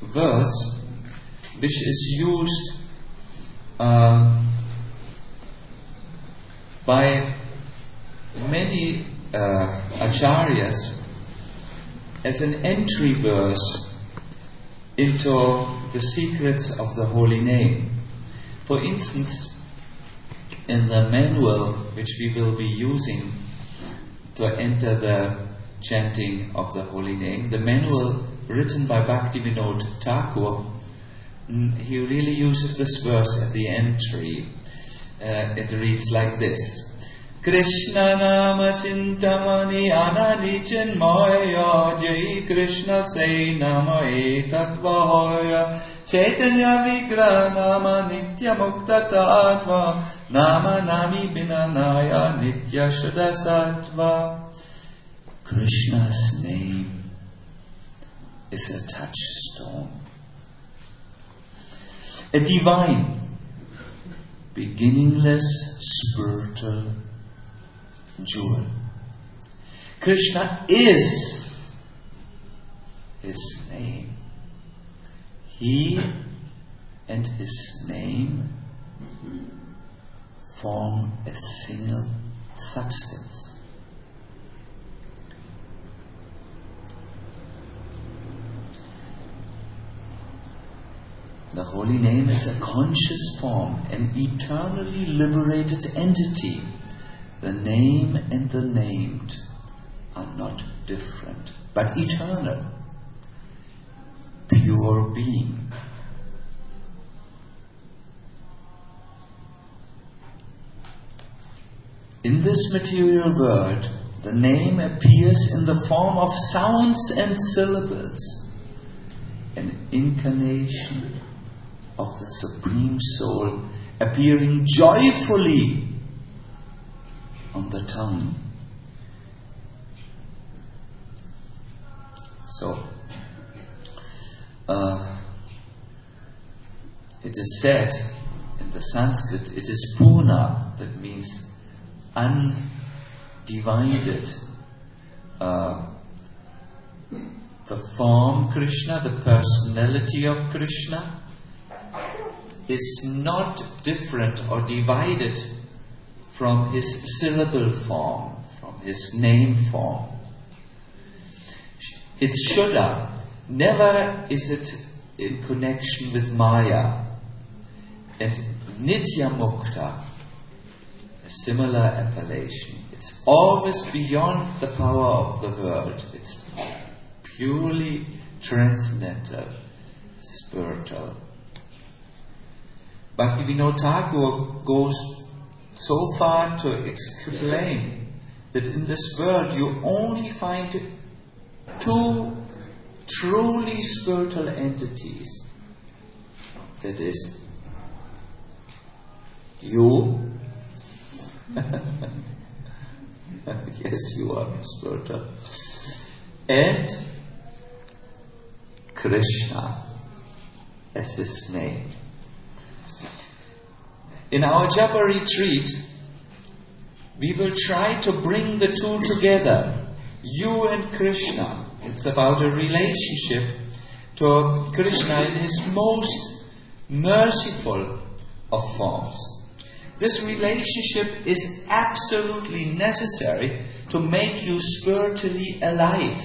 verse which is used by many acharyas as an entry verse into the secrets of the holy name. For instance, in the manual which we will be using to enter the chanting of the holy name, the manual written by Bhaktivinoda Thakur, he really uses this verse at the entry. It reads like this: Krishna nama chintamani anani chinmaya jai Krishna say nama etatvahaya chaitanya vigraha nama nitya mukta tattva nama nami binanaya nitya shuddha sattva. Krishna's name is a touchstone, a divine, beginningless spiritual jewel. Krishna is his name. He and his name form a single substance. The holy name is a conscious form, an eternally liberated entity. The name and the named are not different, but eternal, pure being. In this material world, the name appears in the form of sounds and syllables, an incarnation of the Supreme Soul appearing joyfully on the tongue. So, it is said in the Sanskrit, it is Purna, that means undivided. The form Krishna, the personality of Krishna, is not different or divided from his syllable form, from his name form. It's Shuddha. Never is it in connection with Maya. And Nitya Mukta, a similar appellation. It's always beyond the power of the world. It's purely transcendental, spiritual. Bhaktivinoda Thakur goes so far to explain that in this world you only find two truly spiritual entities. That is, you, yes, you are spiritual, and Krishna as his name. In our Japa retreat, we will try to bring the two together, you and Krishna. It's about a relationship to Krishna in his most merciful of forms. This relationship is absolutely necessary to make you spiritually alive.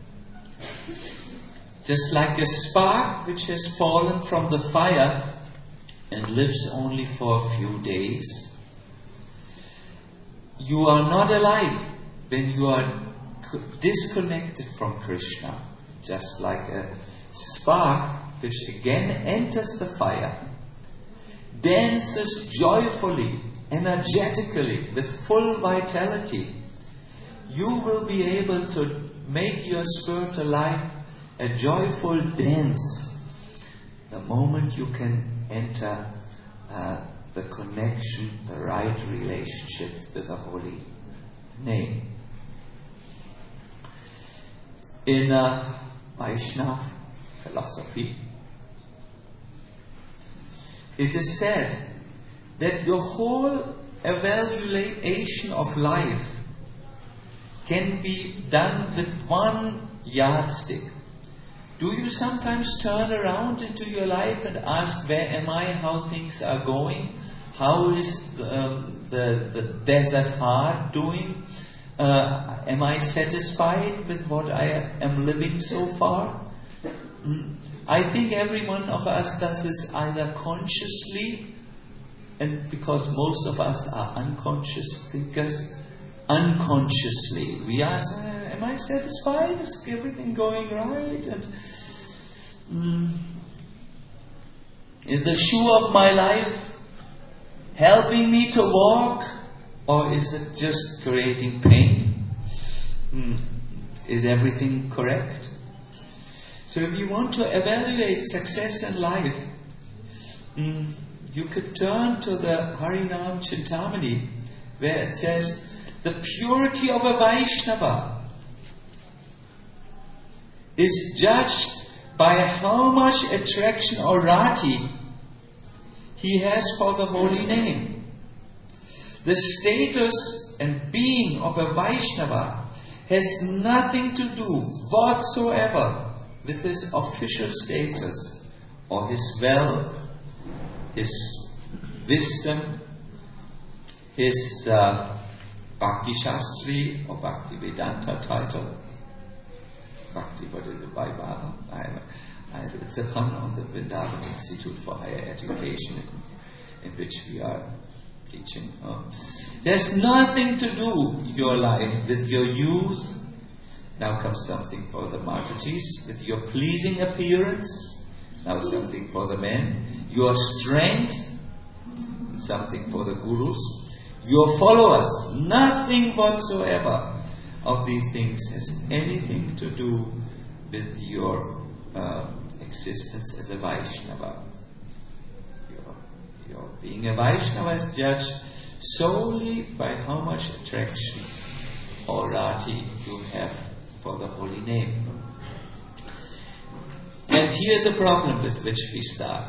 Just like a spark which has fallen from the fire and lives only for a few days. You are not alive when you are disconnected from Krishna. Just like a spark which again enters the fire, dances joyfully, energetically, with full vitality. You will be able to make your spiritual life a joyful dance the moment you can enter the connection, the right relationship with the holy name. In Vaishnava philosophy, it is said that your whole evaluation of life can be done with one yardstick. Do you sometimes turn around into your life and ask, where am I, how things are going? How is the desert heart doing? Am I satisfied with what I am living so far? I think every one of us does this either consciously, and because most of us are unconscious thinkers, unconsciously we ask, am I satisfied? Is everything going right? And is the shoe of my life helping me to walk, or is it just creating pain? Is everything correct? So if you want to evaluate success in life, you could turn to the Harinam Chintamani, where it says, the purity of a Vaishnava is judged by how much attraction or rati he has for the holy name. The status and being of a Vaishnava has nothing to do whatsoever with his official status or his wealth, his wisdom, his Bhakti Shastri or Bhakti Vedanta title. Bhakti, what is it, by Baba? It's a pun on the Vrindavan Institute for Higher Education in which we are teaching. There's nothing to do your life with your youth. Now comes something for the Matatis, with your pleasing appearance. Now something for the men. Your strength, and something for the gurus. Your followers, nothing whatsoever of these things has anything to do with your existence as a Vaishnava. Your being a Vaishnava is judged solely by how much attraction or rati you have for the holy name. And here's a problem with which we start.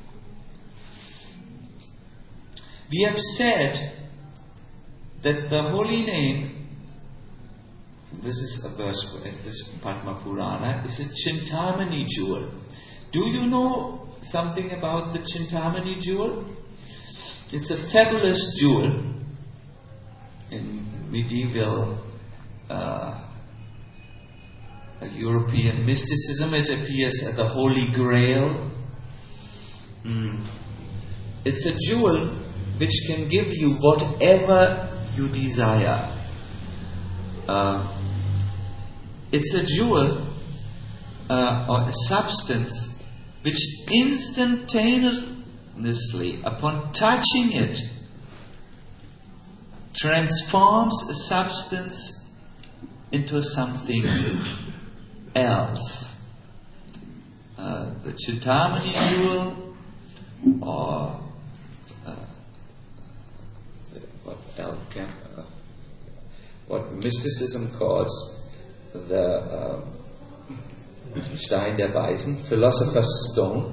We have said that the holy name, this is a verse in this Padma Purana, is a Chintamani jewel. Do you know something about the Chintamani jewel? It's a fabulous jewel. In medieval European mysticism, it appears as the Holy Grail. It's a jewel which can give you whatever you desire. It's a jewel or a substance which instantaneously, upon touching it, transforms a substance into something else. The Chintamani jewel, or what mysticism calls the Stein der Weisen, Philosopher's Stone,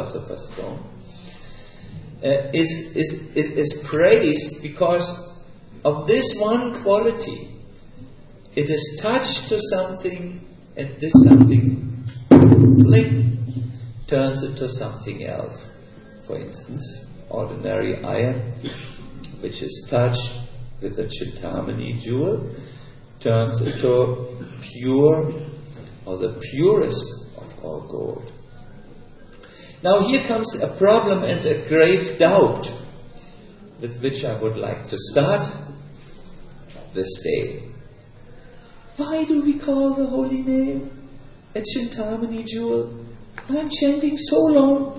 is praised because of this one quality. It is touched to something, and this something, blink, turns into something else. For instance, ordinary iron, which is touched with a Chintamani jewel, turns into pure, or the purest of all gold. Now here comes a problem and a grave doubt with which I would like to start this day. Why do we call the holy name a Chintamani jewel? I'm chanting so long,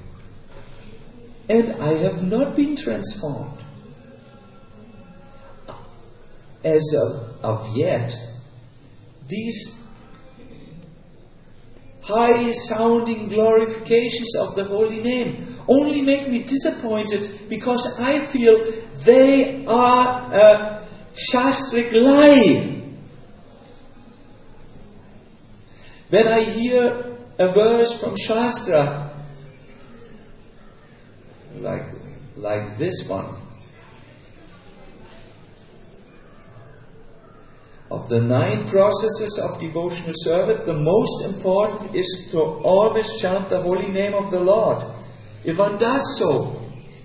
and I have not been transformed. As of yet, these high-sounding glorifications of the holy name only make me disappointed because I feel they are a shastric lie. When I hear a verse from Shastra, like this one, of the 9 processes of devotional service, the most important is to always chant the holy name of the Lord. If one does so,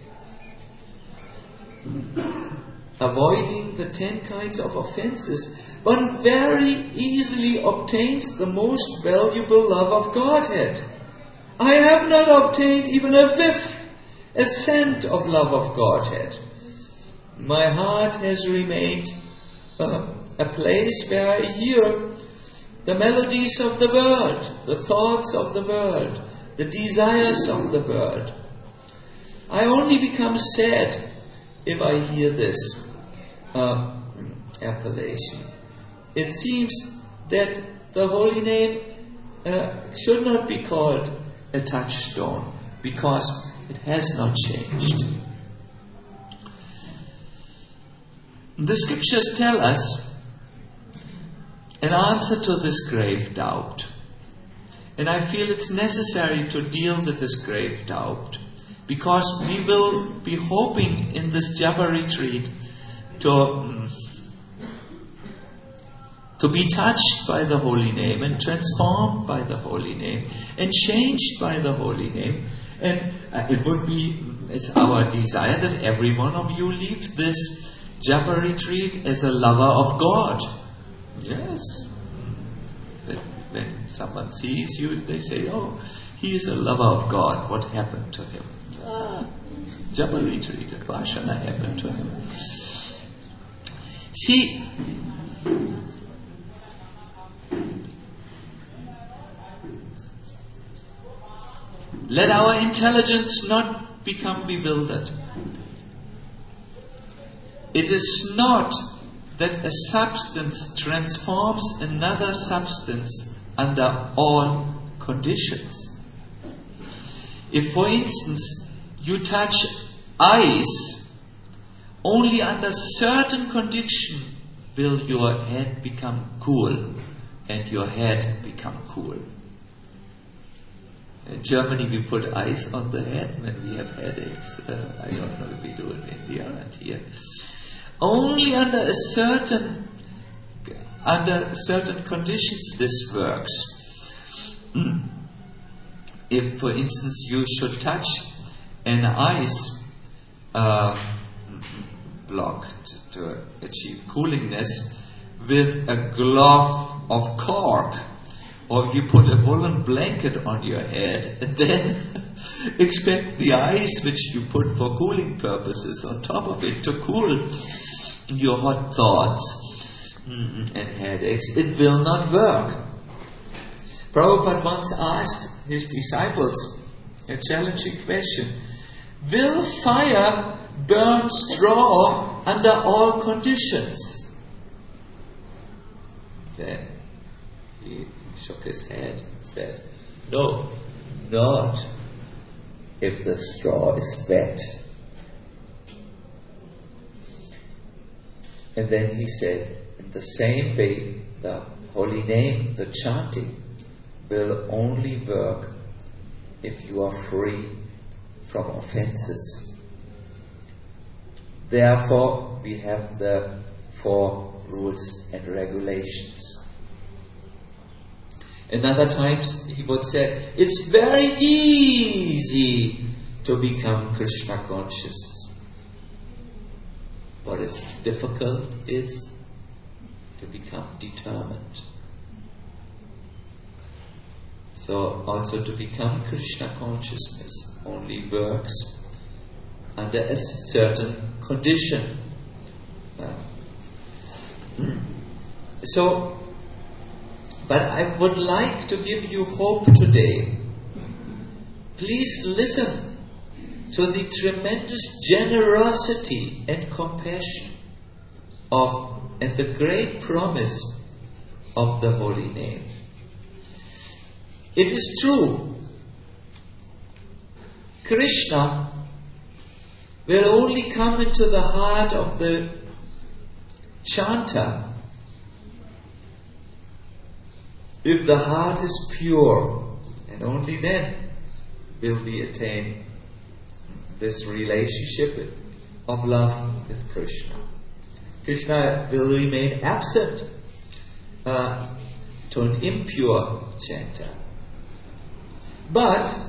avoiding the 10 kinds of offenses, one very easily obtains the most valuable love of Godhead. I have not obtained even a whiff, a scent of love of Godhead. My heart has remained a place where I hear the melodies of the world, the thoughts of the world, the desires of the world. I only become sad if I hear this appellation. It seems that the holy name should not be called a touchstone, because it has not changed. The scriptures tell us an answer to this grave doubt. And I feel it's necessary to deal with this grave doubt, because we will be hoping in this Japa retreat to be touched by the holy name and transformed by the holy name and changed by the holy name. And it's our desire that every one of you leaves this Japa retreat as a lover of God. Yes. When someone sees you, they say, oh, he is a lover of God. What happened to him? Japa retreat at Varsana happened to him. See, let our intelligence not become bewildered. It is not that a substance transforms another substance under all conditions. If, for instance, you touch ice, only under certain condition will your head become cool and your head become cool. In Germany, we put ice on the head when we have headaches. I don't know if we do in India and here. Only under certain conditions this works. If, for instance, you should touch an ice block to achieve coolingness with a glove of cork, or you put a woolen blanket on your head and then expect the ice which you put for cooling purposes on top of it to cool your hot thoughts and headaches, it will not work. Prabhupada once asked his disciples a challenging question: will fire burn straw under all conditions? Then he shook his head and said, no, not if the straw is wet. And then he said, in the same way, the holy name, the chanting, will only work if you are free from offenses. Therefore, we have the 4 rules and regulations. And other times he would say, it's very easy to become Krishna conscious. What is difficult is to become determined. So also to become Krishna consciousness only works under a certain condition. But I would like to give you hope today. Please listen to the tremendous generosity and compassion and the great promise of the holy name. It is true, Krishna will only come into the heart of the chanter if the heart is pure, and only then will we attain this relationship of love with Krishna. Krishna will remain absent to an impure chanter. But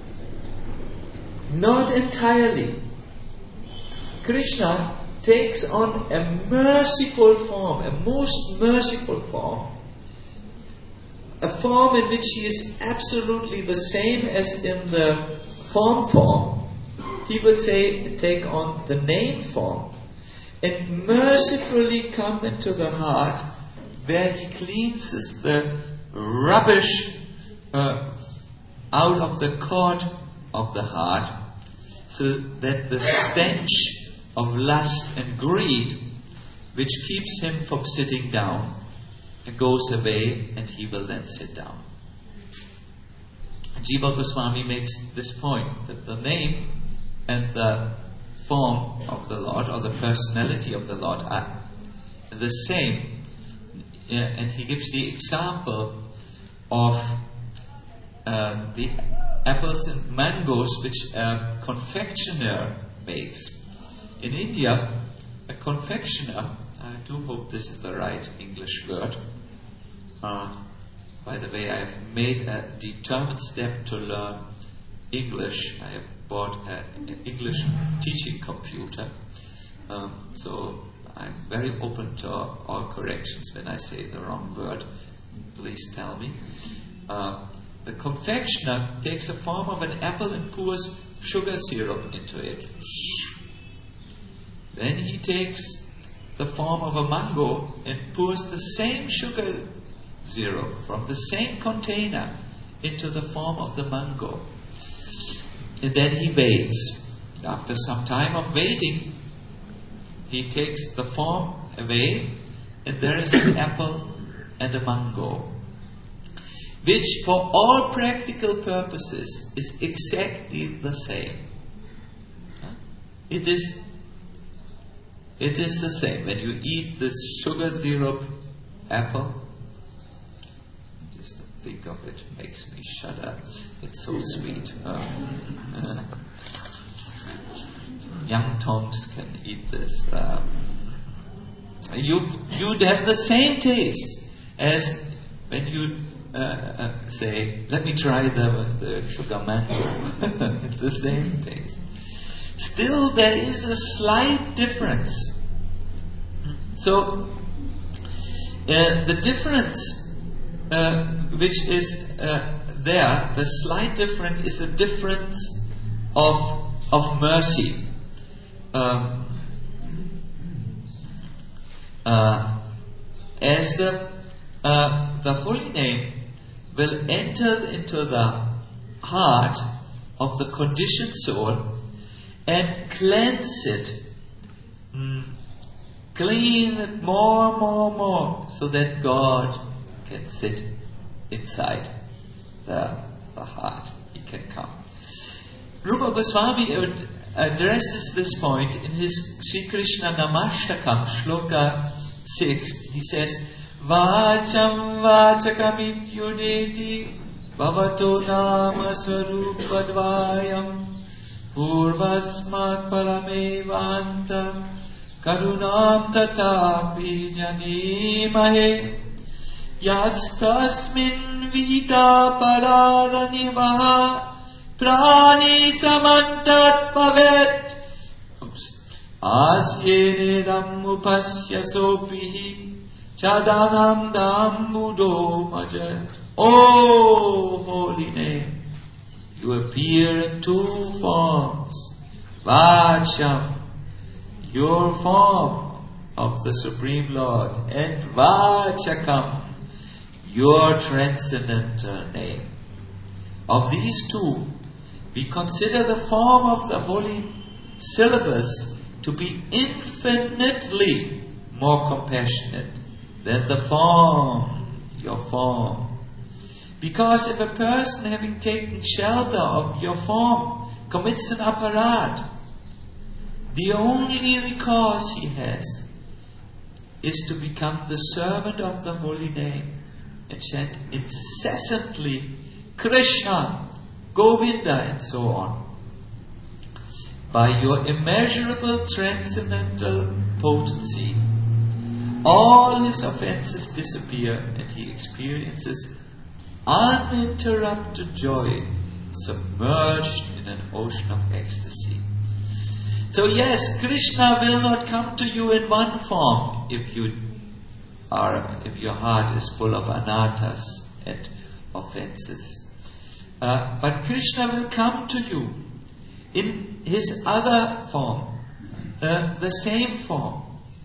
not entirely. Krishna takes on a merciful form, a most merciful form, a form in which he is absolutely the same as in the form. He will say, take on the name form and mercifully come into the heart where he cleanses the rubbish out of the cord of the heart, so that the stench of lust and greed, which keeps him from sitting down, goes away, and he will then sit down. Jiva Goswami makes this point, that the name and the form of the Lord, or the personality of the Lord, are the same. And he gives the example of the apples and mangoes which a confectioner makes. In India, a confectioner, I do hope this is the right English word. By the way, I have made a determined step to learn English. I have bought an English teaching computer. So I'm very open to all corrections. When I say the wrong word, please tell me. The confectioner takes the form of an apple and pours sugar syrup into it. Then he takes the form of a mango and pours the same sugar syrup from the same container into the form of the mango. And then he waits. After some time of waiting, he takes the form away, and there is an apple and a mango, which for all practical purposes is exactly the same. It is the same. When you eat this sugar syrup apple, just to think of it makes me shudder. It's so sweet. Young tongues can eat this. You'd have the same taste as when you say, let me try the sugar mango. It's the same taste. Still, there is a slight difference. So, the difference which is there, the slight difference is a difference of mercy. As the holy name will enter into the heart of the conditioned soul and cleanse it, clean it more, so that God can sit inside the heart. He can come. Rupa Goswami addresses this point in his Sri Krishna Namashtakam, Shloka 6. He says, Vacham vachakam ityudeti bhavato nama sarupadvayam purvasmat paramevanta karunam tatapi janimahe yastasmin vita paradanivaha prani samantat pavet asyenedam upasya sopihi chadanam dambudo majat. O holy name, you appear in two forms. Vacham, your form of the Supreme Lord, and Vachakam, your transcendental name. Of these two, we consider the form of the holy syllables to be infinitely more compassionate than the form, your form. Because if a person, having taken shelter of your form, commits an aparad, the only recourse he has is to become the servant of the holy name and chant incessantly Krishna, Govinda, and so on. By your immeasurable transcendental potency, all his offenses disappear and he experiences uninterrupted joy, submerged in an ocean of ecstasy. So yes, Krishna will not come to you in one form if your heart is full of anarthas and offenses. But Krishna will come to you in his other form, the same form.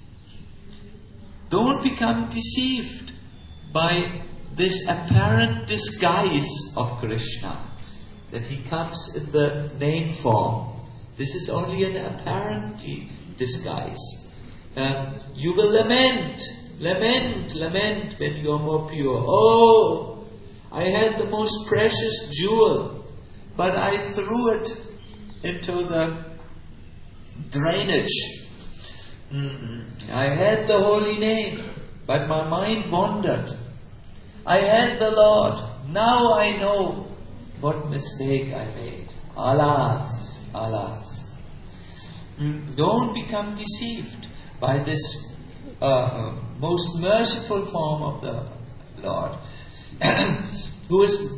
Don't become deceived by this apparent disguise of Krishna, that he comes in the name form. This is only an apparent disguise. You will lament when you are more pure. Oh, I had the most precious jewel, but I threw it into the drainage. I had the holy name, but my mind wandered. I had the Lord. Now I know what mistake I made. Alas, alas. Don't become deceived by this most merciful form of the Lord, who is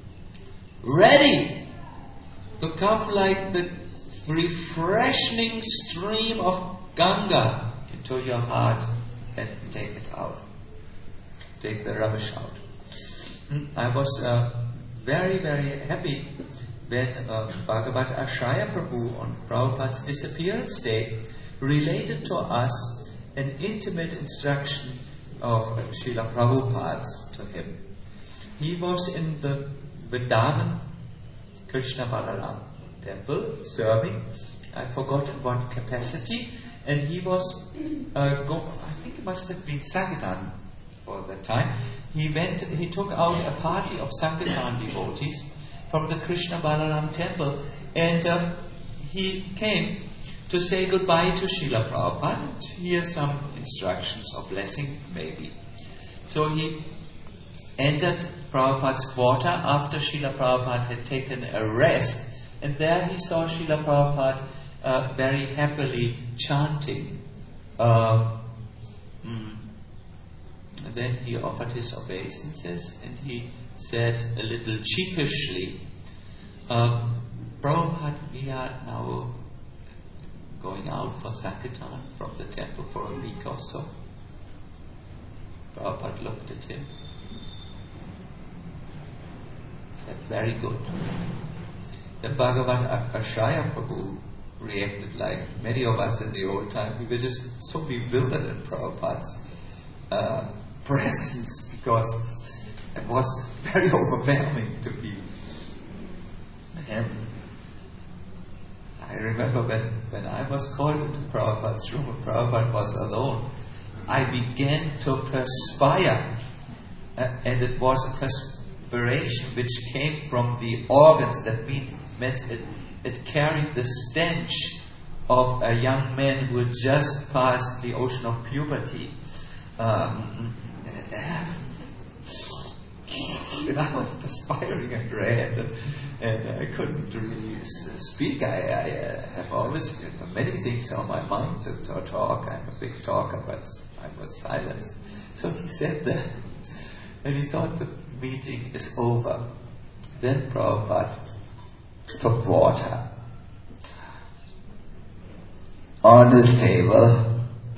ready to come like the refreshing stream of Ganga into your heart and take it out. Take the rubbish out. I was very, very happy when Bhagavat Acharya Prabhu on Prabhupada's disappearance day related to us an intimate instruction of Srila Prabhupada's to him. He was in the Vrindavan Krishna Balaram temple serving. I forgot in what capacity. And he was, I think it must have been Sankirtan for that time. He took out a party of Sankirtan devotees from the Krishna Balaram temple, and he came to say goodbye to Srila Prabhupada and hear some instructions or blessing, maybe. So he entered Prabhupada's quarter after Srila Prabhupada had taken a rest, and there he saw Srila Prabhupada very happily chanting. And then he offered his obeisances and he said a little sheepishly, Prabhupada, we are now going out for Sankirtan from the temple for a week or so. Prabhupada looked at him, said, very good. Then Bhagavat Acharya Prabhu reacted like many of us in the old time. We were just so bewildered in Prabhupada's presence, because it was very overwhelming to be him. I remember when I was called into Prabhupada's room and Prabhupada was alone, I began to perspire, and it was a perspiration which came from the organs. That meant it carried the stench of a young man who had just passed the ocean of puberty. And I was perspiring and red, and I couldn't really speak. I have always many things on my mind to talk. I'm a big talker, but I was silenced. So he said that, and he thought the meeting is over. Then Prabhupada took water on his table,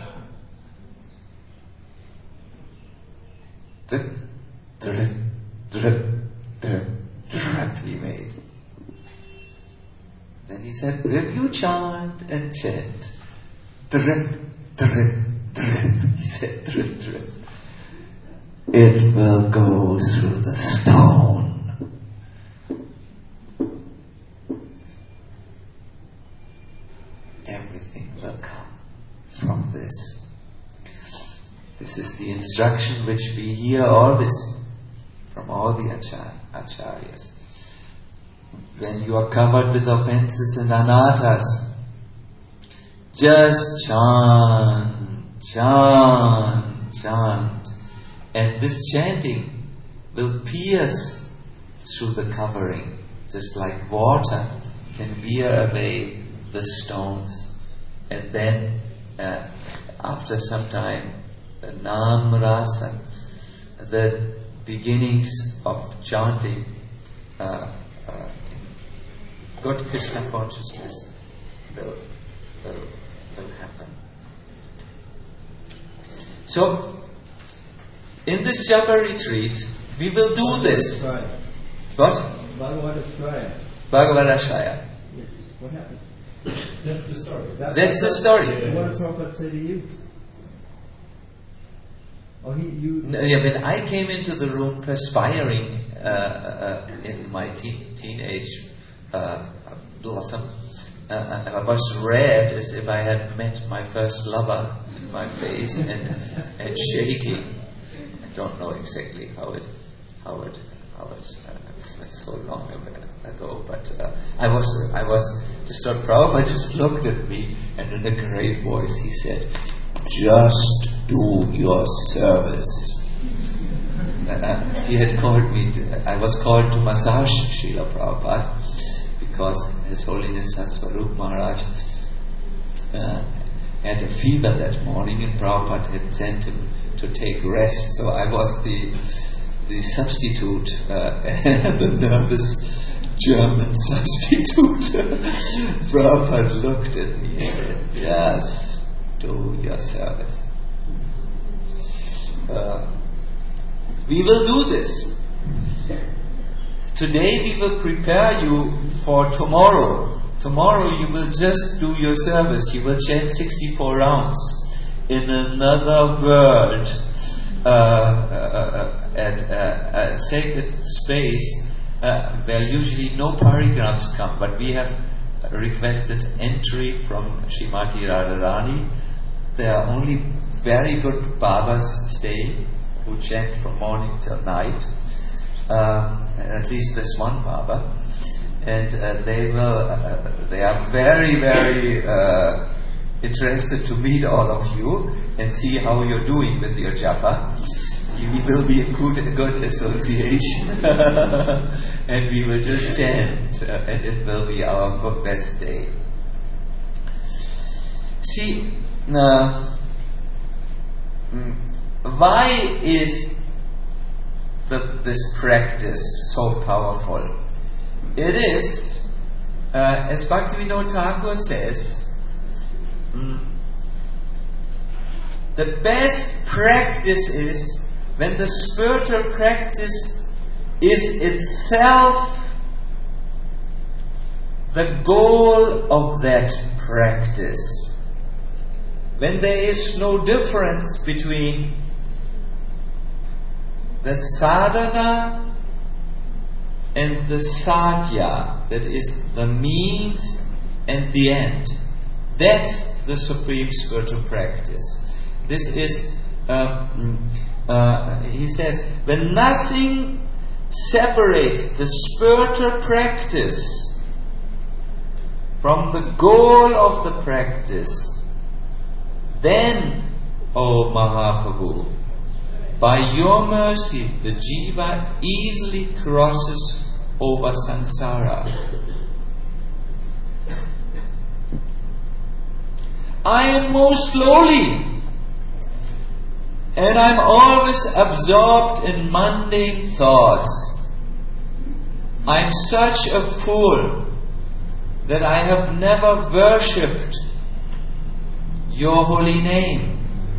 drip, drip, drip, drip, drip he made. Then he said, will you chant and chant? Drip, drip, drip. He said, drip, drip. It will go through the stone. Everything will come from this. This is the instruction which we hear always from all the acharyas. When you are covered with offenses and anarthas, just chant, chant, chant. And this chanting will pierce through the covering, just like water can wear away the stones. And then, after some time, the Nam Rasa, the beginnings of chanting good Krishna consciousness will happen. So, in this japa retreat, we will do this. What? Bhagavatashraya. Bhagavatashraya. Yes. What happened? That's the story. That's the story. What did Prabhupada say to you? Oh, when I came into the room perspiring in my teenage blossom, I was red as if I had met my first lover in my face and shaking. I don't know exactly how it so long ago, but I was disturbed. Prabhupada just looked at me, and in a great voice he said, "Just do your service." He had called me. I was called to massage Srila Prabhupada because His Holiness Sant Swarup Maharaj had a fever that morning, and Prabhupada had sent him to take rest. So I was the substitute, the nervous German substitute. Prabhupada looked at me and said, "Just do your service." We will do this. Today we will prepare you for tomorrow. Tomorrow you will just do your service. You will chant 64 rounds in another world at a sacred space where usually no parigrams come, but we have requested entry from Srimati Radharani. There are only very good Babas staying who chant from morning till night, at least this one Baba, and they are very, very interested to meet all of you and see how you're doing with your japa. We will be a good association, and we will just chant, and it will be our best day. See, why is this practice so powerful? It is, as Bhaktivinoda Thakur says, the best practice is when the spiritual practice is itself the goal of that practice. When there is no difference between the sadhana and the sadhya, that is the means and the end. That's the supreme spiritual practice. This is, he says, when nothing separates the spiritual practice from the goal of the practice, then, O Mahaprabhu, by your mercy, the jiva easily crosses over samsara. I am most lowly, and I'm always absorbed in mundane thoughts. I'm such a fool that I have never worshipped your holy name.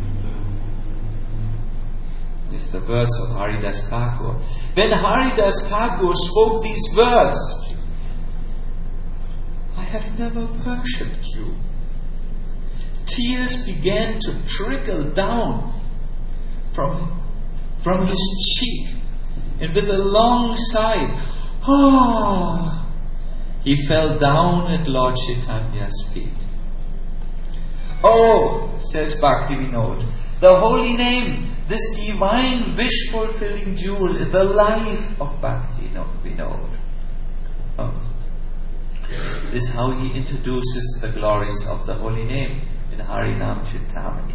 These are the words of Haridas Thakur. When Haridas Thakur spoke these words, I have never worshipped you. Tears began to trickle down from his cheek, and with a long sigh, he fell down at Lord Chaitanya's feet. Oh, says Bhaktivinoda, the holy name, this divine wish-fulfilling jewel, is the life of Bhaktivinoda. This is how he introduces the glories of the holy name in Harinam Chintamani.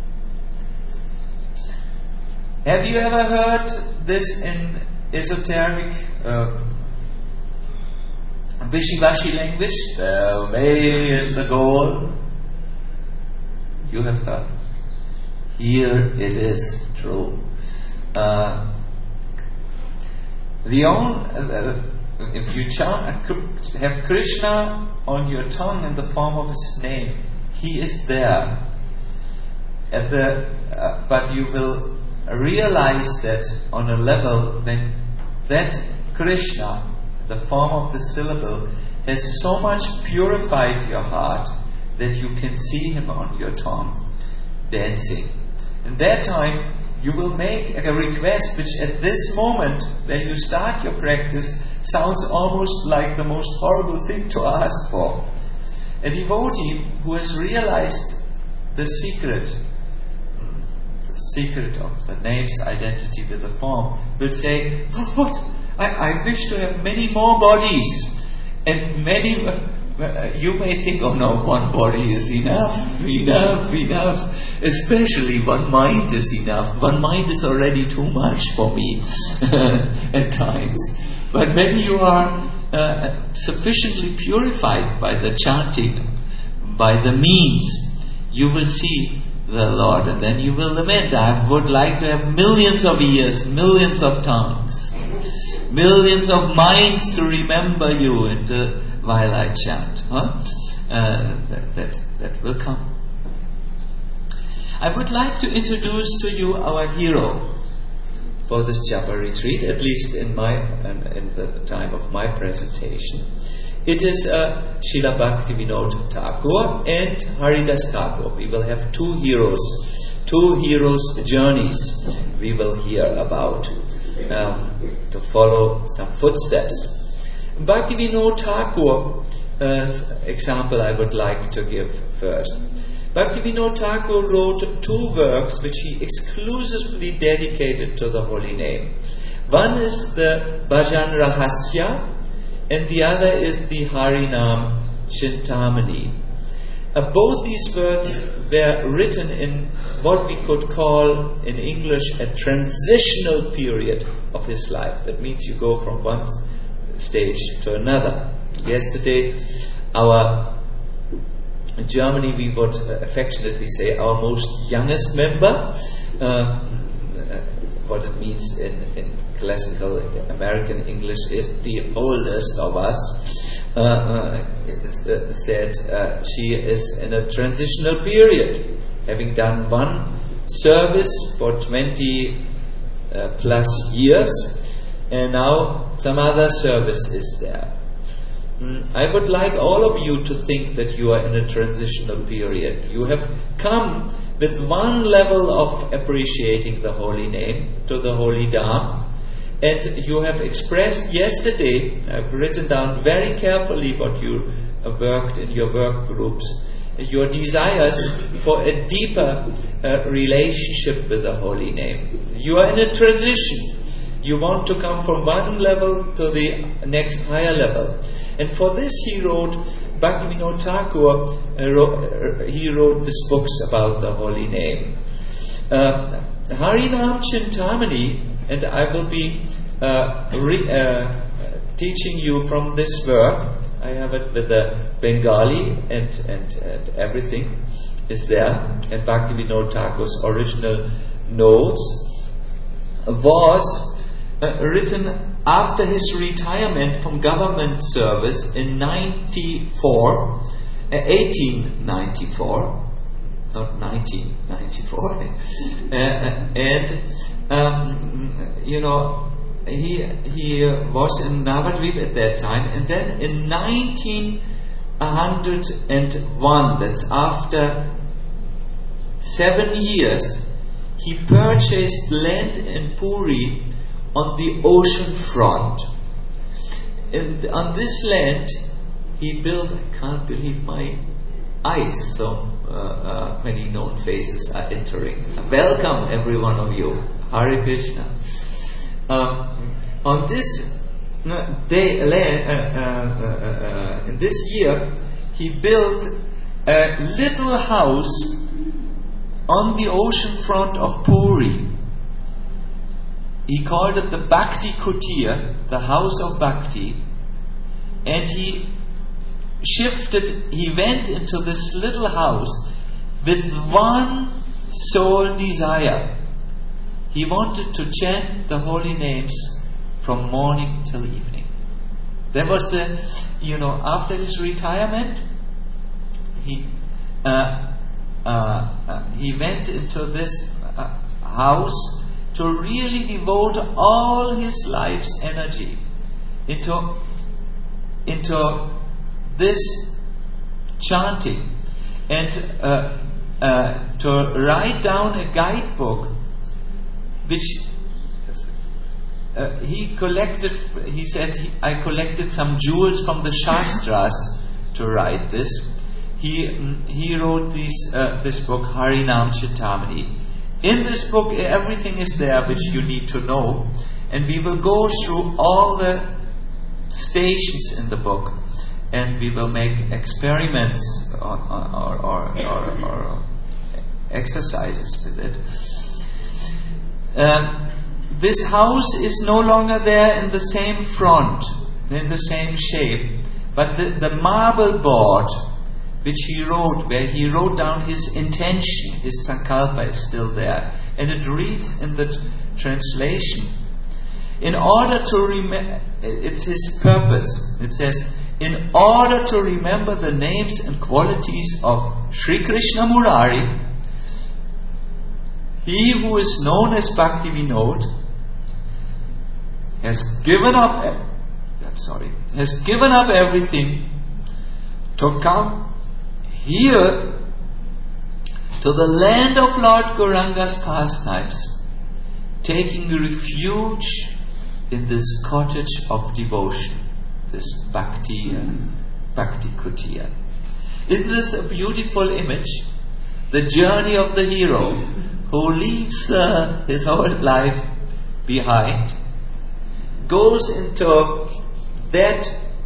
Have you ever heard this in esoteric wishy-washy language? The way is the goal. You have heard. Here it is true. If you have Krishna on your tongue in the form of His name, He is there. But you will realize that on a level when that Krishna, the form of the syllable, has so much purified your heart that you can see Him on your tongue dancing. In that time, you will make a request which at this moment, when you start your practice, sounds almost like the most horrible thing to ask for. A devotee who has realized the secret of the name's identity with the form will say, what? I wish to have many more bodies. And many, you may think, oh no, one body is enough. Especially one mind is enough. One mind is already too much for me at times. But when you are sufficiently purified by the chanting, by the means, you will see the Lord, and then you will lament, I would like to have millions of ears, millions of tongues, millions of minds to remember you and while I chant. That will come. I would like to introduce to you our hero for this Japa retreat, at least in the time of my presentation. It is Srila Bhaktivinoda Thakur and Haridas Thakur. We will have two heroes' journeys we will hear about to follow some footsteps. Bhaktivinoda Thakur example I would like to give first. Bhaktivinoda Thakur wrote two works which he exclusively dedicated to the holy name. One is the Bhajan Rahasya, and the other is the Harinam Chintamani. Both these words were written in what we could call in English a transitional period of his life. That means you go from one stage to another. Yesterday, in Germany we would affectionately say our most youngest member, what it means in classical American English is the oldest of us, said she is in a transitional period, having done one service for 20 plus years, and now some other service is there. I would like all of you to think that you are in a transitional period. You have come with one level of appreciating the holy name to the holy Dham, and you have expressed yesterday, I've written down very carefully what you worked in your work groups, your desires for a deeper relationship with the holy name. You are in a transition. You want to come from one level to the next higher level. And for this he wrote, Bhaktivinoda Thakur he wrote these books about the holy name. Harinam Chintamani, and I will be teaching you from this work. I have it with the Bengali and everything is there. And Bhaktivinoda Thakur's original notes was written after his retirement from government service in 1894, not 1994, he was in Navadvip at that time, and then in 1901, that's after 7 years, he purchased land in Puri on the ocean front. And on this land, he built, I can't believe my eyes, so many known faces are entering. Welcome, every one of you. Hare Krishna. On this day, in this year, he built a little house on the ocean front of Puri. He called it the Bhakti Kutir, the house of Bhakti, and he went into this little house with one sole desire. He wanted to chant the holy names from morning till evening. That was after his retirement, he went into this house to really devote all his life's energy into this chanting, and to write down a guidebook which he collected. He said, I collected some jewels from the Shastras to write this. He wrote this book, Harinam Chintamani. In this book, everything is there which you need to know, and we will go through all the stations in the book, and we will make experiments or exercises with it. This house is no longer there in the same front, in the same shape, but the marble board which he wrote, where he wrote down his intention, his sankalpa, is still there. And it reads in the translation, in order to remember, it's his purpose. It says, in order to remember the names and qualities of Sri Krishna Murari, he who is known as Bhakti Vinod has given up everything to come here to the land of Lord Gauranga's pastimes, taking refuge in this cottage of devotion, this Bhakti Kutia. Isn't this a beautiful image? The journey of the hero who leaves his whole life behind, goes into that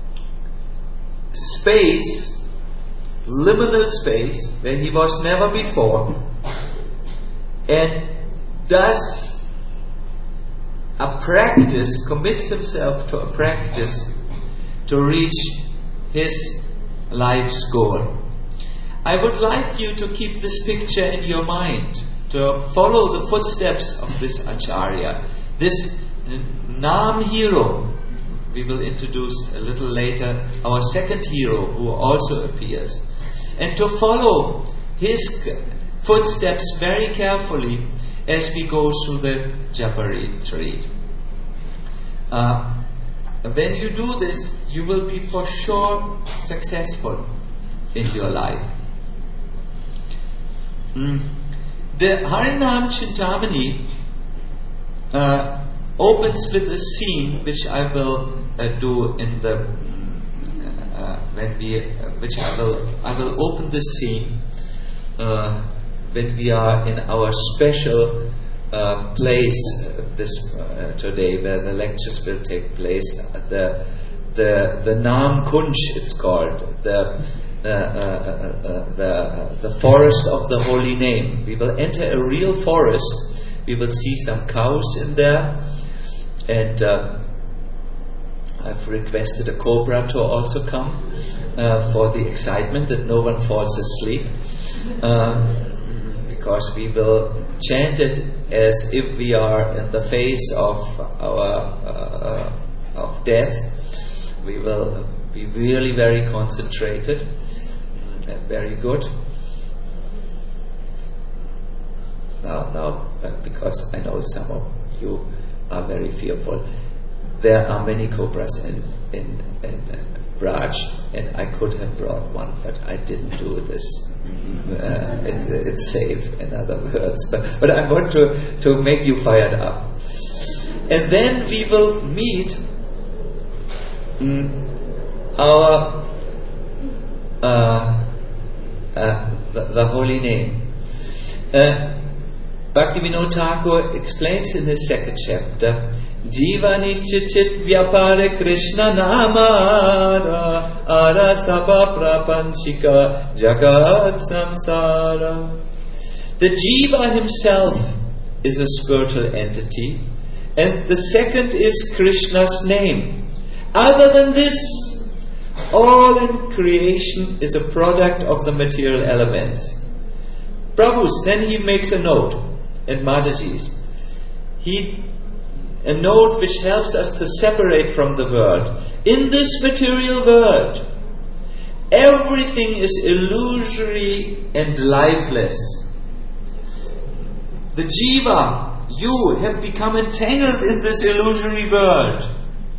space, liminal space, where he was never before, and does a practice, commits himself to a practice to reach his life's goal. I would like you to keep this picture in your mind, to follow the footsteps of this Acharya, this Nam hero. We will introduce a little later our second hero who also appears, and to follow his footsteps very carefully as we go through the Japa retreat. When you do this, you will be for sure successful in your life. The Harinam Chintamani opens with a scene which I will do in the I will open this scene when we are in our special place today, where the lectures will take place. The Nam Kunj, it's called, the forest of the holy name. We will enter a real forest. We will see some cows in there, and I've requested a cobra to also come for the excitement, that no one falls asleep, because we will chant it as if we are in the face of of death. We will be really very concentrated and very good. Now, because I know some of you are very fearful, there are many cobras in Braj, and I could have brought one, but I didn't do this. It's safe, in other words. But I want to make you fired up. And then we will meet our the holy name. Bhaktivinoda Thakur explains in his second chapter, Jivani Chichit Vyapare Krishna Namara Arasabha Prapanchika Jagat Samsara. The Jiva himself is a spiritual entity, and the second is Krishna's name. Other than this, all in creation is a product of the material elements. Prabhu's, then he makes a note at Mataji's. A note which helps us to separate from the world. In this material world, everything is illusory and lifeless. The jiva, you have become entangled in this illusory world.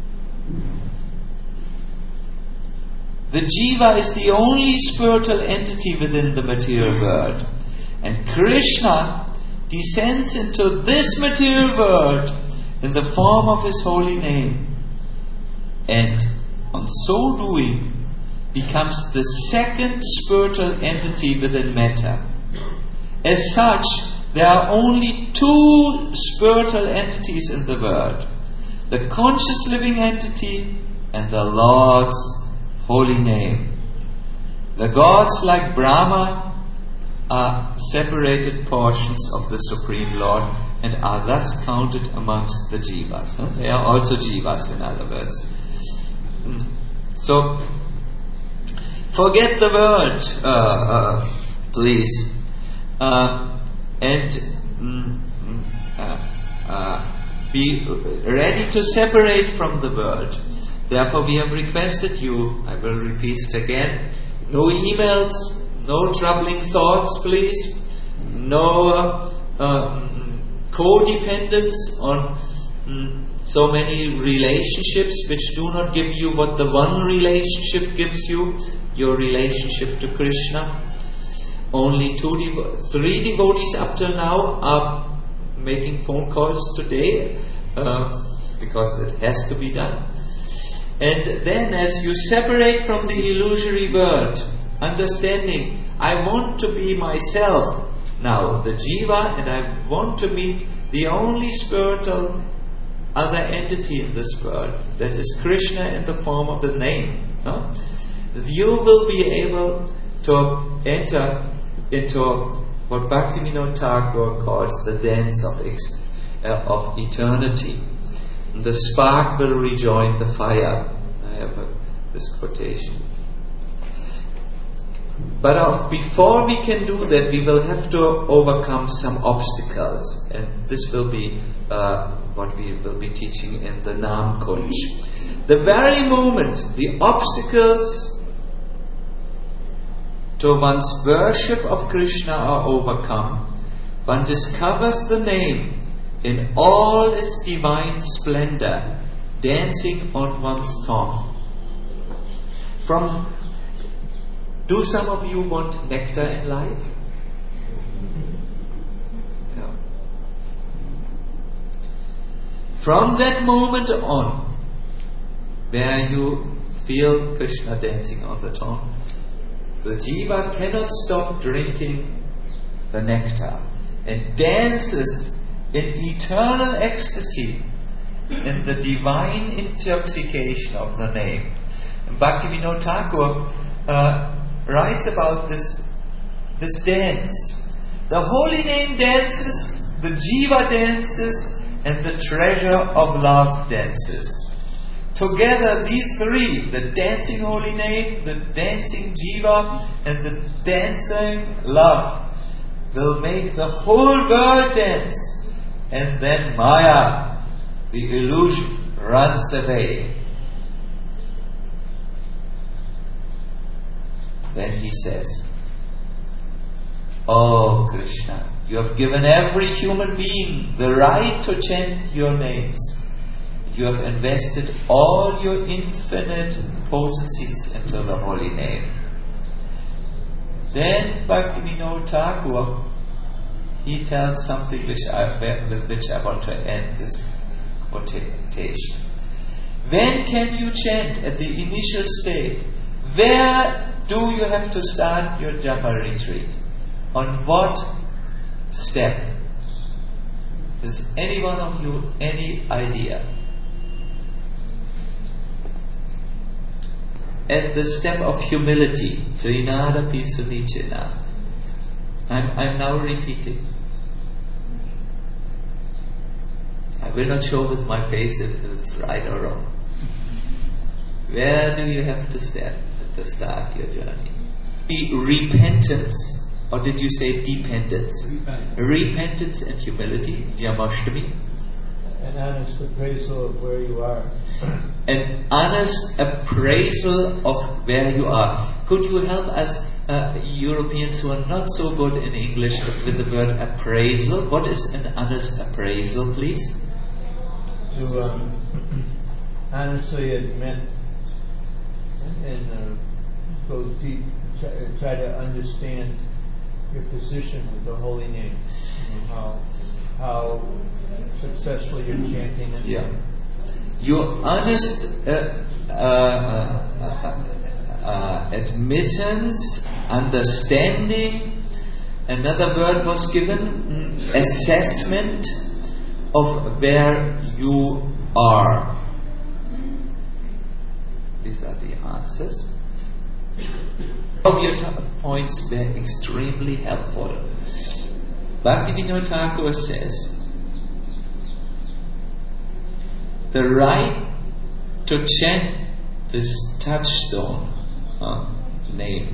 The jiva is the only spiritual entity within the material world. And Krishna descends into this material world in the form of His holy name. And on so doing, becomes the second spiritual entity within matter. As such, there are only two spiritual entities in the world: the conscious living entity and the Lord's holy name. The gods, like Brahma, are separated portions of the Supreme Lord and are thus counted amongst the jivas. They are also jivas, in other words. So, forget the world, please, and be ready to separate from the world. Therefore, we have requested you, I will repeat it again, no emails, no troubling thoughts, please, no codependence on so many relationships which do not give you what the one relationship gives you, your relationship to Krishna. Only 3 devotees up till now are making phone calls today because it has to be done. And then as you separate from the illusory world, understanding, I want to be myself now, the jiva, and I want to meet the only spiritual other entity in this world, that is Krishna in the form of the name. You will be able to enter into what Bhaktivinoda Thakur calls the dance of eternity. The spark will rejoin the fire. I have this quotation. But before we can do that, we will have to overcome some obstacles. And this will be what we will be teaching in the Nam Kunj. The very moment the obstacles to one's worship of Krishna are overcome, one discovers the name in all its divine splendor, dancing on one's tongue. Do some of you want nectar in life? Yeah. From that moment on, where you feel Krishna dancing on the tongue, the jiva cannot stop drinking the nectar and dances in eternal ecstasy in the divine intoxication of the name. And Bhaktivinoda Thakur writes about this dance. The holy name dances, the jiva dances, and the treasure of love dances. Together, these three, the dancing holy name, the dancing jiva, and the dancing love, will make the whole world dance. And then Maya, the illusion, runs away. Then he says, "Oh Krishna, you have given every human being the right to chant your names. You have invested all your infinite potencies into the holy name." Then Bhaktivinoda Thakur, he tells something with which I want to end this quotation. When can you chant at the initial state? Where do you have to start your japa retreat? On what step? Does any one of you any idea? At the step of humility, Trinada Pisunichena. I'm now repeating. I will not show with my face if it's right or wrong. Where do you have to step to start your journey? Be repentance. Or did you say dependence? Repentance and humility, Jamashtami. An honest appraisal of where you are. An honest appraisal of where you are. Could you help us, Europeans who are not so good in English, with the word appraisal? What is an honest appraisal, please? To honestly admit and go deep, try to understand your position with the holy name. You know, how successfully you're chanting it. Yeah. Your honest admittance, understanding, another word was given, assessment of where you are. These are the answers. All of your points were extremely helpful. Bhaktivinoda Thakur says, the right to chant this touchstone name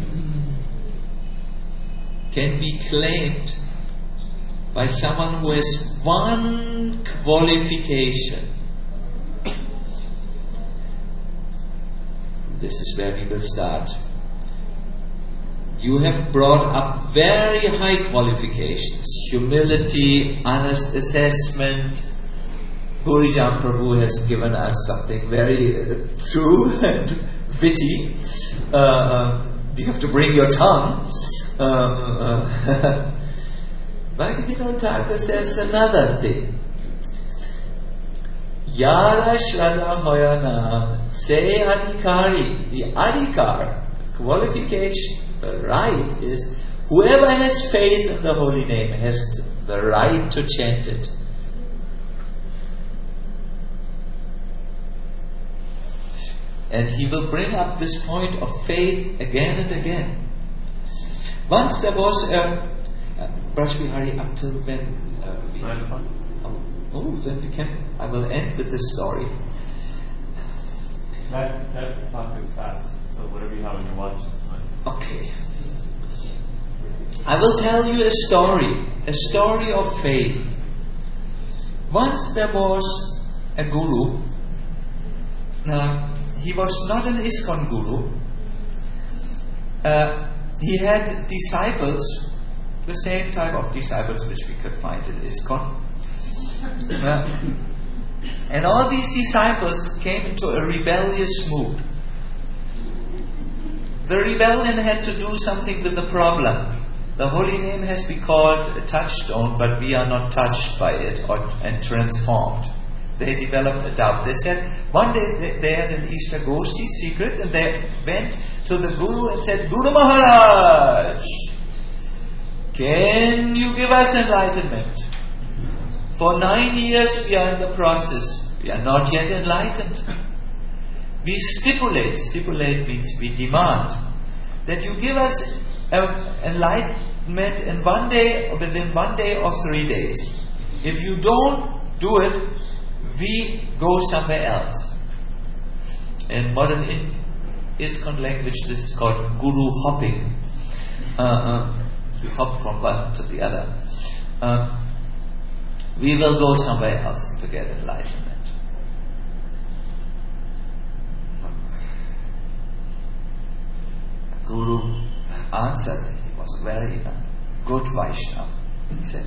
can be claimed by someone who has one qualification. This is where we will start. You have brought up very high qualifications: humility, honest assessment. Purijan Prabhu has given us something very true and witty. You have to bring your tongue. Bhaktivinoda Thakur says another thing. Yara Shraddha Hoyana, say Adhikari. The Adhikar, qualification, the right is whoever has faith in the holy name has the right to chant it. And he will bring up this point of faith again and again. Once there was Brajbihari, up till when? Then we can. I will end with this story. That clock is fast, so whatever you have on your watch is fine. Okay. I will tell you a story of faith. Once there was a guru. He was not an ISKCON guru. He had disciples, the same type of disciples which we could find in ISKCON. And all these disciples came into a rebellious mood. The rebellion had to do something with the problem. The holy name has been called a touchstone, but we are not touched by it and transformed. They developed a doubt. They said, one day they had an Ishta Goshti secret, and they went to the Guru and said, Guru Maharaj, can you give us enlightenment? For 9 years we are in the process. We are not yet enlightened. We stipulate means we demand, that you give us enlightenment in 1 day, within 1 day or 3 days. If you don't do it, we go somewhere else. In modern ISKCON language, this is called guru hopping. You hop from one to the other. We will go somewhere else to get enlightenment. The Guru answered. He was a very good Vaishnava. He said,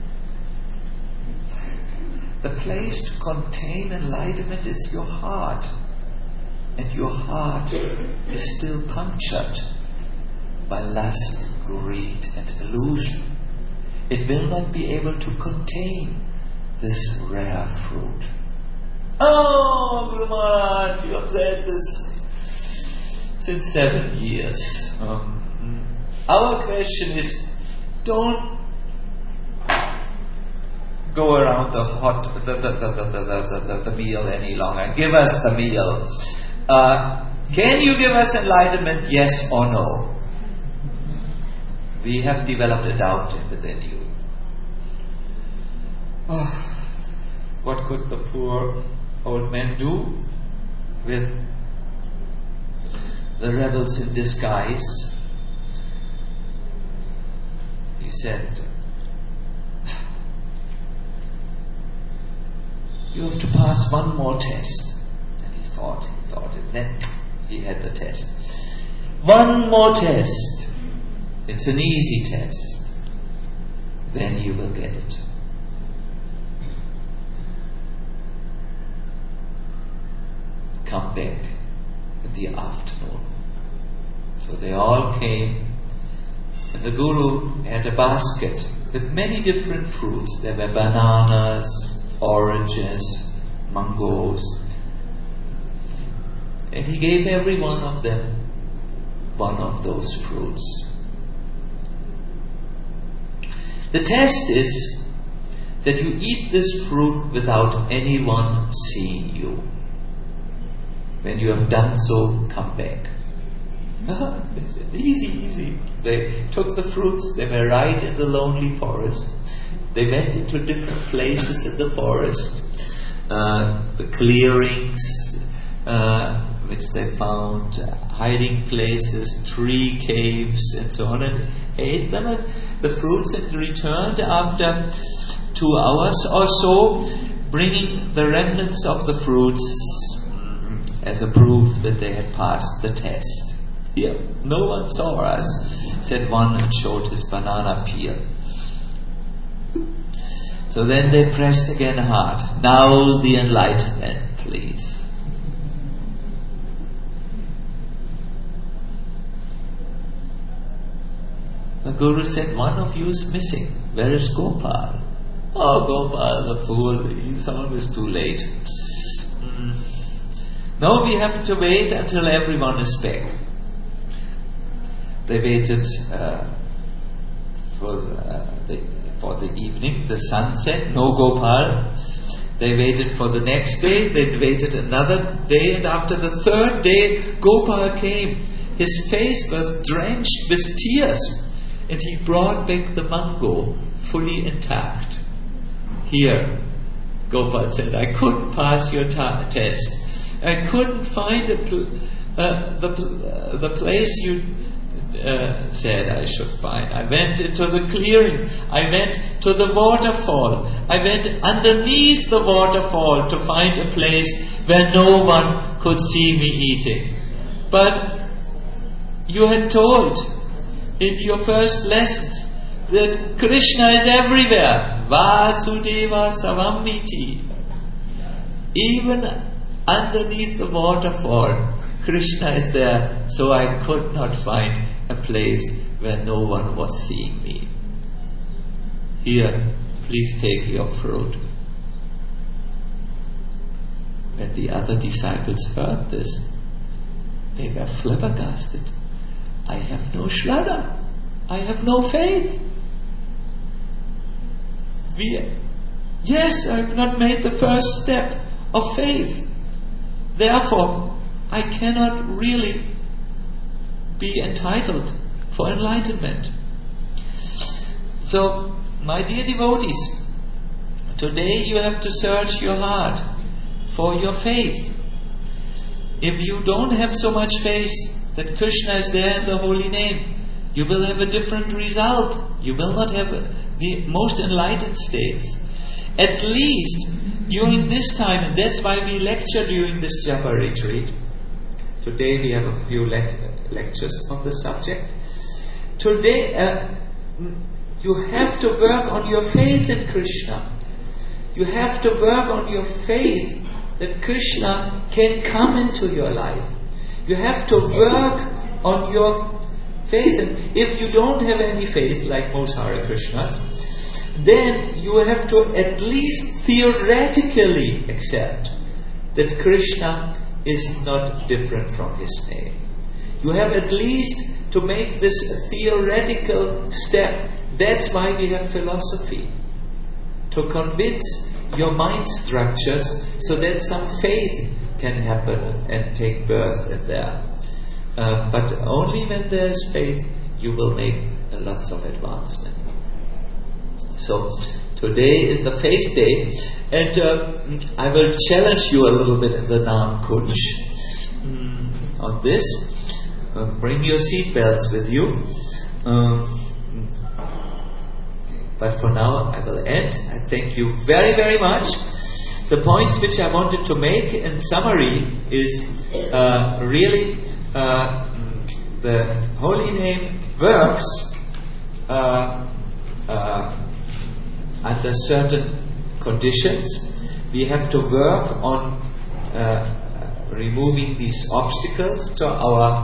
the place to contain enlightenment is your heart. And your heart is still punctured by lust, greed and illusion. It will not be able to contain this rare fruit. Oh, Guru Maharaj, you have said this since 7 years. Our question is, don't go around the meal any longer. Give us the meal. Can you give us enlightenment? Yes or no? We have developed a doubt within you. What could the poor old man do with the rebels in disguise? said, you have to pass one more test. And he thought, and then he had the test. One more test. It's an easy test. Then you will get it. Come back in the afternoon. So they all came, and the Guru had a basket with many different fruits. There were bananas, oranges, mangoes, and he gave every one of them one of those fruits. The test is that you eat this fruit without anyone seeing you. When you have done so, come back. Easy. They took the fruits, they were right in the lonely forest. They went into different places in the forest, the clearings which they found, hiding places, tree caves, and so on, and ate them, and the fruits, and returned after 2 hours or so, bringing the remnants of the fruits as a proof that they had passed the test. Here, no one saw us, said one, and showed his banana peel. So then they pressed again hard. Now the enlightenment, please. The Guru said, one of you is missing. Where is Gopal? Oh, Gopal, the fool, he's always too late. No, we have to wait until everyone is back. They waited for the evening, the sunset, no Gopal. They waited for the next day, they waited another day, and after the third day, Gopal came. His face was drenched with tears, and he brought back the mango, fully intact. Here, Gopal said, I couldn't pass your test. I couldn't find the place you said I should find. I went into the clearing. I went to the waterfall. I went underneath the waterfall to find a place where no one could see me eating. But you had told in your first lessons that Krishna is everywhere. Vasudeva Savamiti. Even underneath the waterfall, Krishna is there, so I could not find a place where no one was seeing me. Here, please take your fruit. When the other disciples heard this, they were flabbergasted. I have no Shraddha. I have no faith. Yes, I have not made the first step of faith. Therefore, I cannot really be entitled for enlightenment. So, my dear devotees, today you have to search your heart for your faith. If you don't have so much faith that Krishna is there in the holy name, you will have a different result. You will not have the most enlightened states. At least during this time, and that's why we lecture during this Japa retreat. Today we have a few lectures on the subject. Today you have to work on your faith in Krishna. You have to work on your faith that Krishna can come into your life. You have to work on your faith. And if you don't have any faith, like most Hare Krishnas, then you have to at least theoretically accept that Krishna is not different from his name. You have at least to make this a theoretical step. That's why we have philosophy. To convince your mind structures so that some faith can happen and take birth in there. But only when there is faith, you will make lots of advancement. So, today is the faith day, and I will challenge you a little bit in the Nam Kunj on this. Bring your seat belts with you. But for now, I will end. I thank you very, very much. The points which I wanted to make in summary is really the holy name works under certain conditions. We have to work on removing these obstacles to our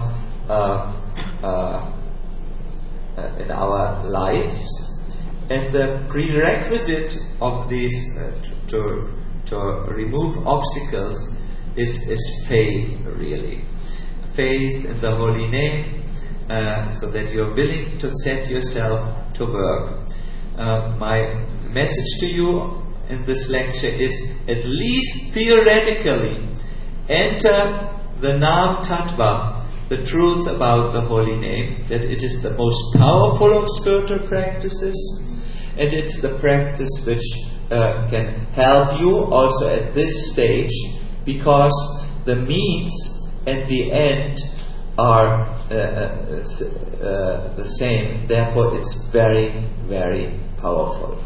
in our lives, and the prerequisite of these to remove obstacles is faith, really. Faith in the holy name, so that you're willing to set yourself to work. My message to you in this lecture is, at least theoretically, enter the Nam Tattva, the truth about the holy name, that it is the most powerful of spiritual practices, and it's the practice which can help you also at this stage, because the means and the end are the same. Therefore, it's very, very powerful.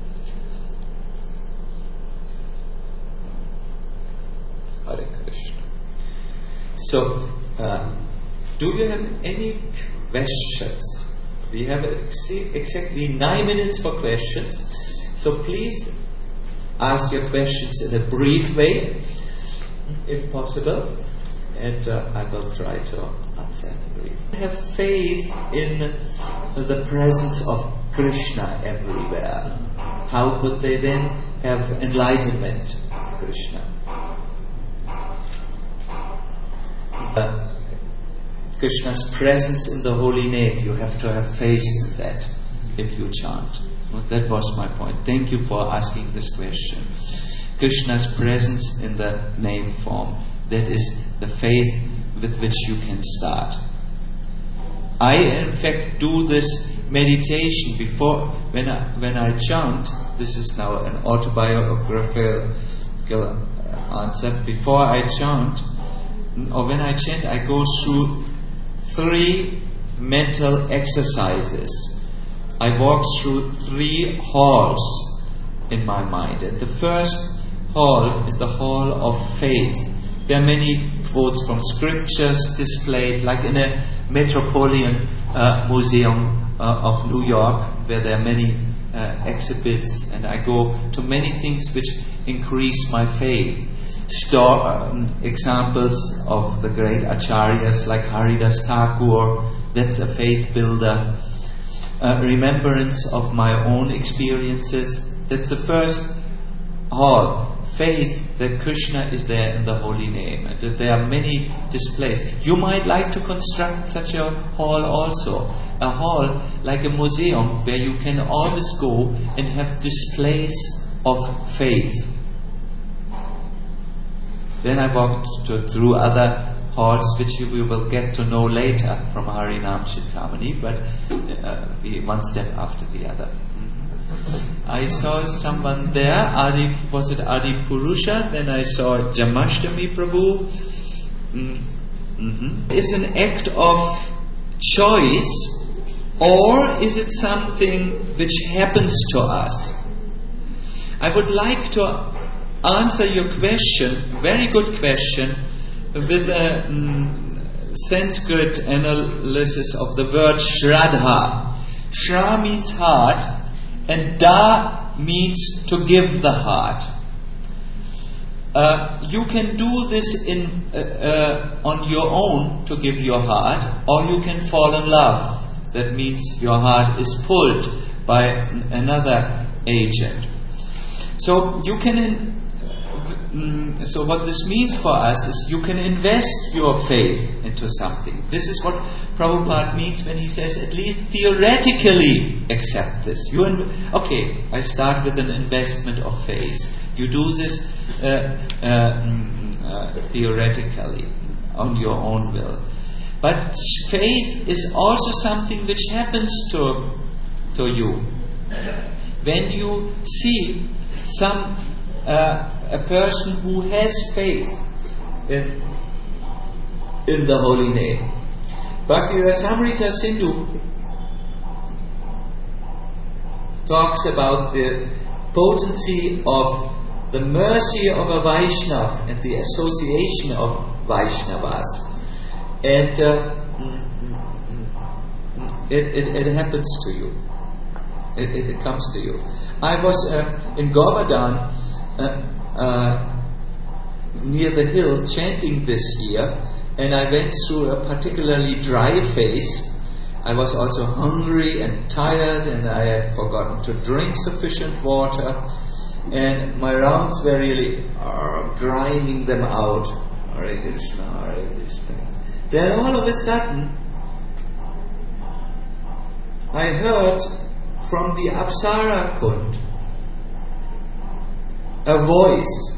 Hare Krishna. So, do you have any questions? We have exactly 9 minutes for questions. So please ask your questions in a brief way, if possible, and I will try to answer in brief. Have faith in the presence of Krishna everywhere. How could they then have enlightenment, Krishna? Krishna's presence in the holy name, you have to have faith in that if you chant. Well, that was my point. Thank you for asking this question. Krishna's presence in the name form, that is the faith with which you can start. I in fact do this meditation before, when I chant. This is now an autobiographical answer. Before I chant, or when I chant, I go through 3 mental exercises. I walk through 3 halls in my mind. And the first hall is the hall of faith. There are many quotes from scriptures displayed, like in a Metropolitan Museum of New York, where there are many exhibits, and I go to many things which increase my faith. Examples of the great acharyas like Haridas Thakur, that's a faith builder. Remembrance of my own experiences, that's the first hall. Faith that Krishna is there in the holy name, and that there are many displays. You might like to construct such a hall also. A hall like a museum where you can always go and have displays of faith. Then I walked through other halls which we will get to know later from Harinam Chintamani, but one step after the other. I saw someone there, was it Adi Purusha? Then I saw Jamashtami Prabhu. Is an act of choice, or is it something which happens to us? I would like to answer your question, very good question, with a Sanskrit analysis of the word Shraddha. Shra means heart, and Da means to give the heart. You can do this on your own, to give your heart, or you can fall in love. That means your heart is pulled by another agent. So you can. So what this means for us is you can invest your faith into something. This is what Prabhupada means when he says, at least theoretically accept this. Okay, I start with an investment of faith. You do this theoretically on your own will. But faith is also something which happens to you. When you see a person who has faith in the holy name. Bhakti Rasamrita Sindhu talks about the potency of the mercy of a Vaishnav and the association of Vaishnavas. And it happens to you. It comes to you. I was in Govardhan near the hill chanting this year, and I went through a particularly dry phase. I was also hungry and tired, and I had forgotten to drink sufficient water, and my rounds were really grinding them out. Hare Krishna, Hare Krishna. Then all of a sudden, I heard from the Apsara Kund a voice.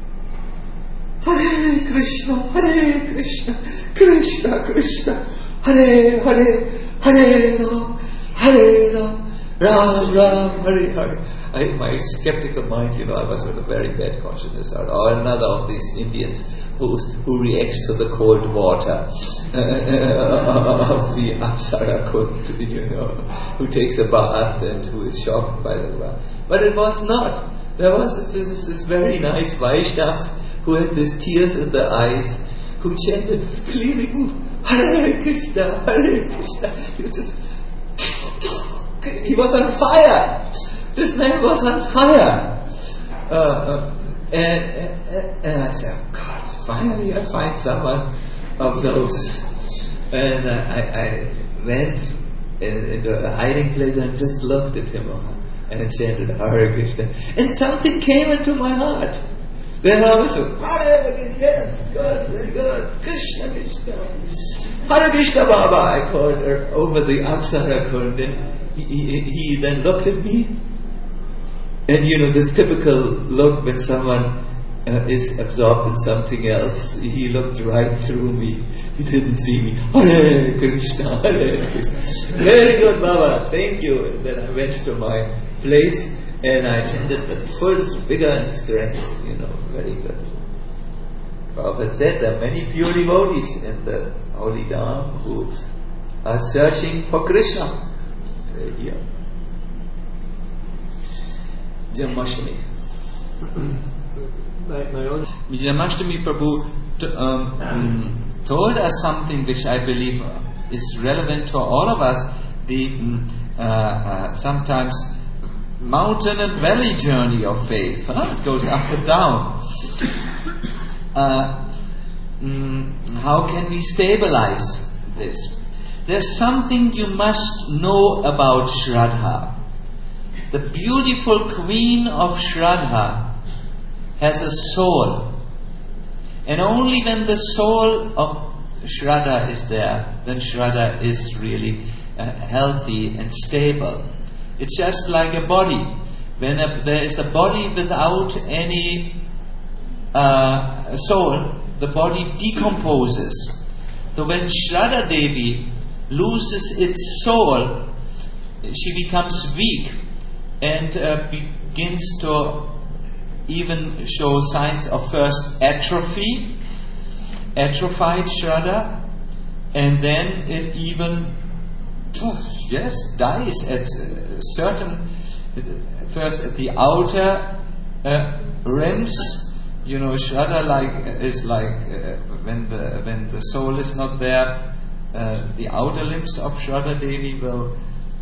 Hare Krishna, Krishna Krishna, Hare Hare, Hare Ram, Ram Ram, Hare Hare. My skeptical mind, I was with a very bad consciousness. Or another of these Indians who reacts to the cold water of the Apsara Kund, who takes a bath and who is shocked by the bath. But it was not. There was this very nice Vaishnav who had these tears in the eyes, who chanted clearly, Hare Krishna, Hare Krishna. He was on fire. This man was on fire. And I said, oh God, finally I find someone of those. And I went into a hiding place and just looked at him and chanted Hare Krishna. And something came into my heart. Then I was like, yes, good, very good, Krishna, Krishna. Hare Krishna Baba, I called her over the Apsara Kund. And he then looked at me. And this typical look when someone is absorbed in something else. He looked right through me. He didn't see me. Hare Krishna, Hare Krishna. Very good, Baba, thank you. And then I went to my place and I chanted with full vigor and strength. Very good. Prabhupada said there are many pure devotees in the Holy Dham who are searching for Krishna. Here. Janmashtami. Janmashtami Prabhu told us something which I believe is relevant to all of us. The sometimes mountain and valley journey of faith. It goes up and down. How can we stabilize this? There's something you must know about Shraddha. The beautiful queen of Shraddha has a soul. And only when the soul of Shraddha is there, then Shraddha is really healthy and stable. It's just like a body. When there is the body without any soul, the body decomposes. So when Shraddha Devi loses its soul, she becomes weak and begins to even show signs of first atrophy, atrophied Shraddha, and then it even dies at certain, first at the outer rims. Shraddha is like when the soul is not there, the outer limbs of Shraddha Devi will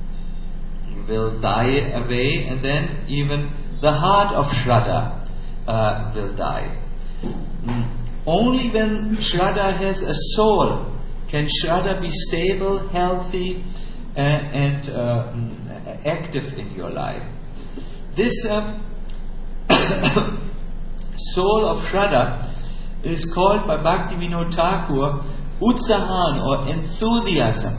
die away, and then even the heart of Shraddha will die. Only when Shraddha has a soul can Shraddha be stable, healthy, and active in your life. This soul of Shraddha is called by Bhaktivinoda Thakur Utsahan, or enthusiasm.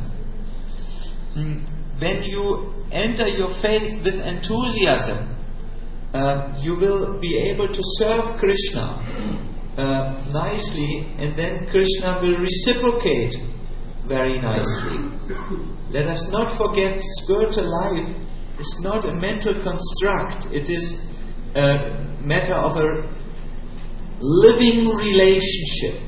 When you enter your faith with enthusiasm, you will be able to serve Krishna nicely, and then Krishna will reciprocate very nicely. Let us not forget, spiritual life is not a mental construct. It is a matter of a living relationship.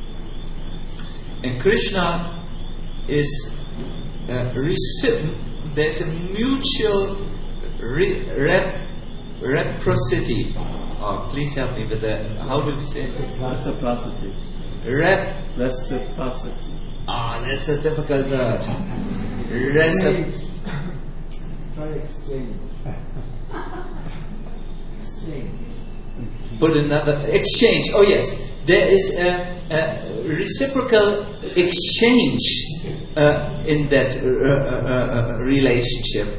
And Krishna is there's a mutual reciprocity. Oh, please help me with that. How do we say it? Reciprocity. Reciprocity. That's a difficult word. Try exchange. Exchange. Put another exchange. Oh yes, there is a reciprocal exchange in that relationship,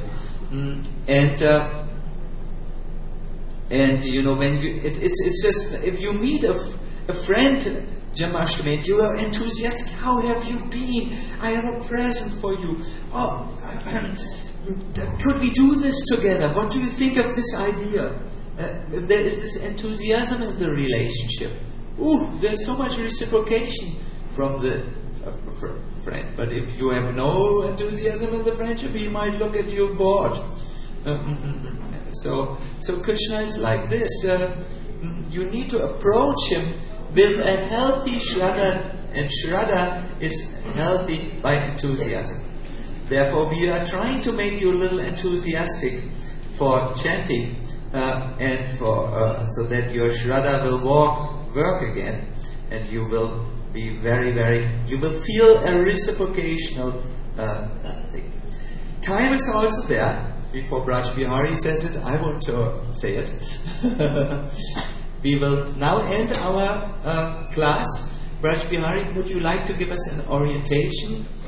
and you know, when you it's just, if you meet a friend, Jamashtami, and you are enthusiastic. How have you been? I have a present for you. Oh, could we do this together? What do you think of this idea? If there is this enthusiasm in the relationship, there's so much reciprocation from the friend. But if you have no enthusiasm in the friendship, he might look at you bored. So Krishna is like this. You need to approach him with a healthy Shraddha, and Shraddha is healthy by enthusiasm. Therefore, we are trying to make you a little enthusiastic for chanting, and for so that your Shraddha will work again, and you will be very, very. You will feel a reciprocational thing. Time is also there. Before Braj Bihari says it, I want to say it. We will now end our class. Braj Bihari, would you like to give us an orientation